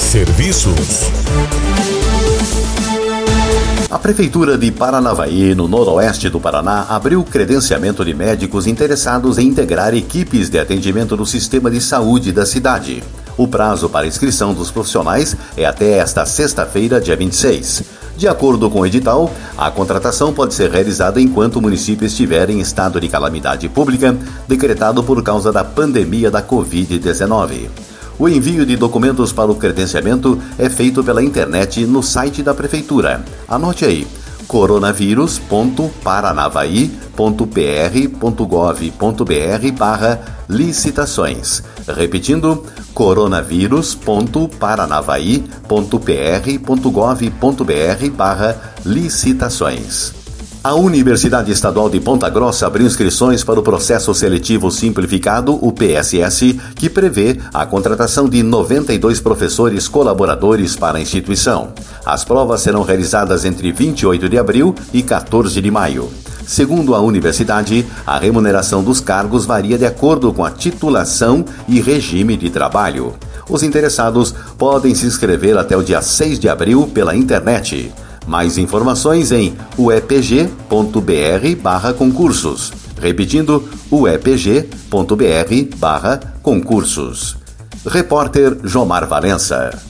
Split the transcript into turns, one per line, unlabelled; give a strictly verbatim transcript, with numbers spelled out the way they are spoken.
Serviços.
A Prefeitura de Paranavaí, no noroeste do Paraná, abriu credenciamento de médicos interessados em integrar equipes de atendimento do sistema de saúde da cidade. O prazo para inscrição dos profissionais é até esta sexta-feira, dia vinte e seis. De acordo com o edital, a contratação pode ser realizada enquanto o município estiver em estado de calamidade pública, decretado por causa da pandemia da covid dezenove. O envio de documentos para o credenciamento é feito pela internet no site da Prefeitura. Anote aí, coronavírus ponto paranavaí ponto p r ponto gov ponto b r barra licitações. Repetindo, coronavírus ponto paranavaí ponto p r ponto gov ponto b r barra licitações. A Universidade Estadual de Ponta Grossa abriu inscrições para o Processo Seletivo Simplificado, o P S S, que prevê a contratação de noventa e dois professores colaboradores para a instituição. As provas serão realizadas entre vinte e oito de abril e quatorze de maio. Segundo a universidade, a remuneração dos cargos varia de acordo com a titulação e regime de trabalho. Os interessados podem se inscrever até o dia seis de abril pela internet. Mais informações em u e p g ponto b r barra concursos. Repetindo, u e p g ponto b r barra concursos. Repórter Jomar Valença.